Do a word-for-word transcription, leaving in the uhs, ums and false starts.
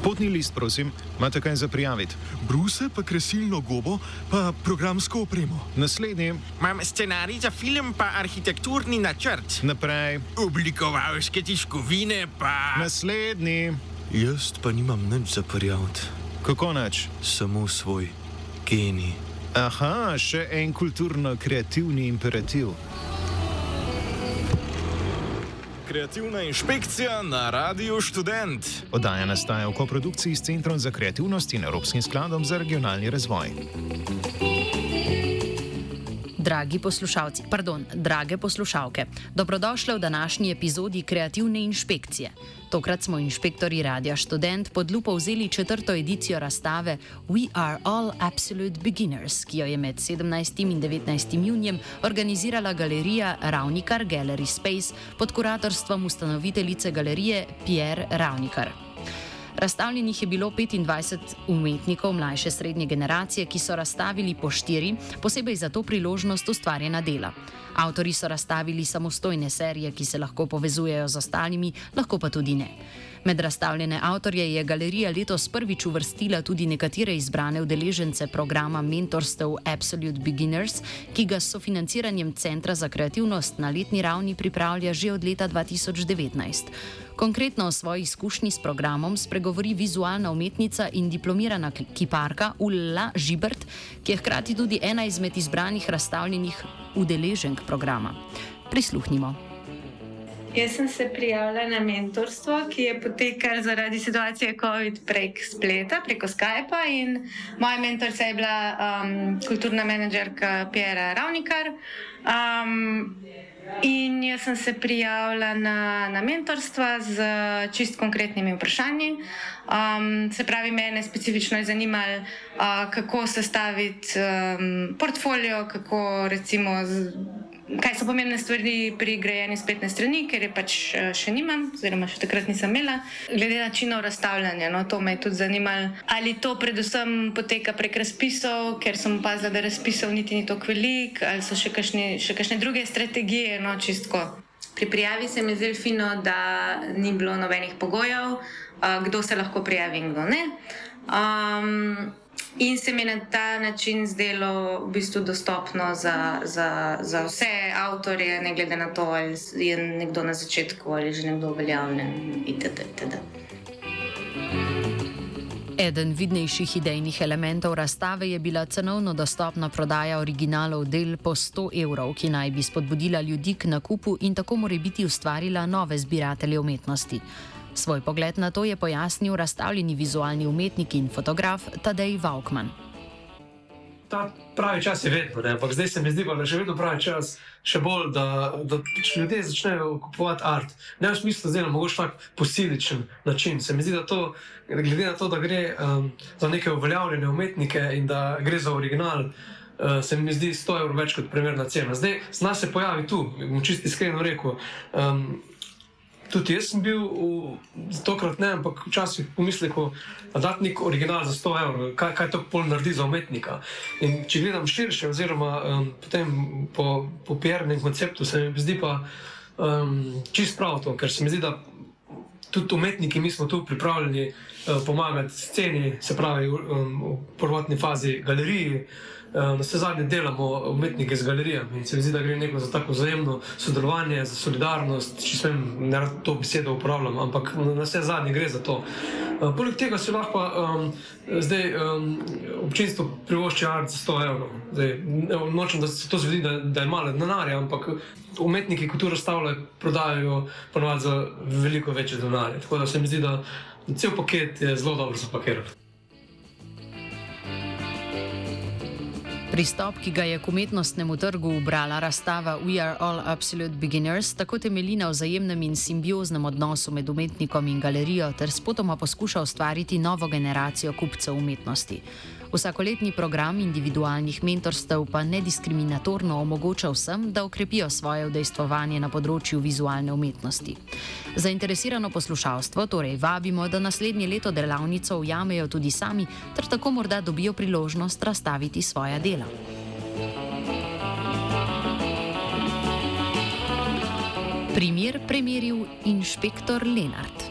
Potni list, prosim, imate kaj za prijaviti? Bruse, pa kresilno gobo, pa programsko opremo. Naslednji. Imam scenarij za film, pa arhitekturni načrt. Naprej. Oblikovalske tiskovine, pa... Naslednji. Jaz pa nimam nič za prijaviti. Kako nič? Samo svoj genij. Aha, še en kulturno-kreativni imperativ. Kreativna inšpekcija na Radiu Študent. Oddaja nastaja v koprodukciji s Centrom za kreativnost in Evropskim skladom za regionalni razvoj. Dragi poslušalci, pardon, drage poslušalke, dobrodošle v današnji epizodi Kreativne inšpekcije. Tokrat smo inšpektorji Radia Študent pod lupo vzeli četrto edicijo razstave We are all absolute beginners, ki jo je med sedemnajstim in devetnajstim junijem organizirala galerija Ravnikar Gallery Space pod kuratorstvom ustanoviteljice galerije Pierre Ravnikar. Razstavljenih je bilo petindvajset umetnikov mlajše srednje generacije, ki so razstavili po štiri, posebej za to priložnost ustvarjena dela. Avtorji so razstavili samostojne serije, ki se lahko povezujejo z ostalimi, lahko pa tudi ne. Med razstavljene avtorje je galerija letos prvič uvrstila tudi nekatere izbrane udeležence programa mentorstev Absolute Beginners, ki ga s sofinanciranjem Centra za kreativnost na letni ravni pripravlja že od leta dva tisoč devetnajst. Konkretno o svoji izkušnji s programom spregovori vizualna umetnica in diplomirana kiparka Ulla Žibert, ki je hkrati tudi ena izmed izbranih razstavljenih udeleženk programa. Prisluhnimo. Jaz sem se prijavila na mentorstvo, ki je potekalo zaradi situacije COVID prek spleta, preko Skypa, in moja mentorica je bila um, kulturna menedžerka Pierre Ravnikar. Um, in jaz sem se prijavila na, na mentorstva z čist konkretnimi vprašanji. Um, se pravi, mene specifično je zanimalo, uh, kako sestaviti um, portfolio, kako recimo... Z, kaj so pomembne stvari pri grajenju spletne strani, ker je pač še nimam, oziroma še takrat nisem imela. Glede načinov razstavljanja, no, to me je tudi zanimalo. Ali to predvsem poteka prek razpisov, ker sem opazila, da razpisov niti ni toliko veliko, ali so še kakšne, še kakšne druge strategije, no, čistko. Pri prijavi se mi je zdelo fino, da ni bilo nobenih pogojev, kdo se lahko prijavi in kdo ne. Um, In se mi je na ta način zdelo v bistvu dostopno za, za, za vse avtorje, ne glede na to, ali je nekdo na začetku ali že nekdo uveljavljen itd. itd. Eden vidnejših idejnih elementov razstave je bila cenovno dostopna prodaja originalov del po sto evrov, ki naj bi spodbudila ljudi k nakupu in tako morebiti ustvarila nove zbiratelje umetnosti. Svoj pogled na to je pojasnil razstavljeni vizualni umetnik in fotograf Tadej Vaukman. Ta pravi čas je vedno, ne? Ampak zdaj se mi zdi, da je še vedno pravi čas, še bolj, da, da ljudje začnejo kupovati art. Ne v smislu zdaj na mogoče tak posiličen način. Se mi zdi, da to, glede na to, da gre um, za neke uveljavljene umetnike in da gre za original, uh, se mi zdi sto evrov več kot primerna cena. Zdaj, zna se pojavi tu, bom čisto iskreno rekel, um, tudi jaz sem bil, v, tokrat ne, ampak včasih pomislekel, da dati nek original za sto evrov, kaj, kaj to pol naredi za umetnika. In če gledam širše, oziroma um, potem po, po Pierrenem konceptu, se mi zdi pa um, čist prav to, ker se mi zdi, da tudi umetniki, mi smo tu pripravljeni uh, pomagati sceni, se pravi um, v prvotni fazi galeriji. Na vse zadnje delamo umetnike z galerijami in se mi zdi, da gre neko za tako vzajemno sodelovanje, za solidarnost, če smem, ne rad to besedo uporabljam, ampak na vse zadnje gre za to. Poleg tega se lahko um, zdaj um, občinstvo privošči art za sto evrov. Zdaj, nočem, da se to zvedi, da, da je malo denarja, ampak umetniki, ki tu razstavljajo, prodajajo ponovadi za veliko večje denarje. Tako da se mi zdi, da cel paket je zelo dobro zapakiran. Pristop, ki ga je k umetnostnemu trgu ubrala razstava We are all absolute beginners, tako temelji na vzajemnem in simbioznem odnosu med umetnikom in galerijo ter spotoma poskuša ustvariti novo generacijo kupcev umetnosti. Vsakoletni program individualnih mentorstev pa nediskriminatorno omogoča vsem, da okrepijo svoje udejstvovanje na področju vizualne umetnosti. Zainteresirano poslušalstvo torej vabimo, da naslednje leto delavnico ujamejo tudi sami, ter tako morda dobijo priložnost razstaviti svoja dela. Primer premeril inšpektor Lenart.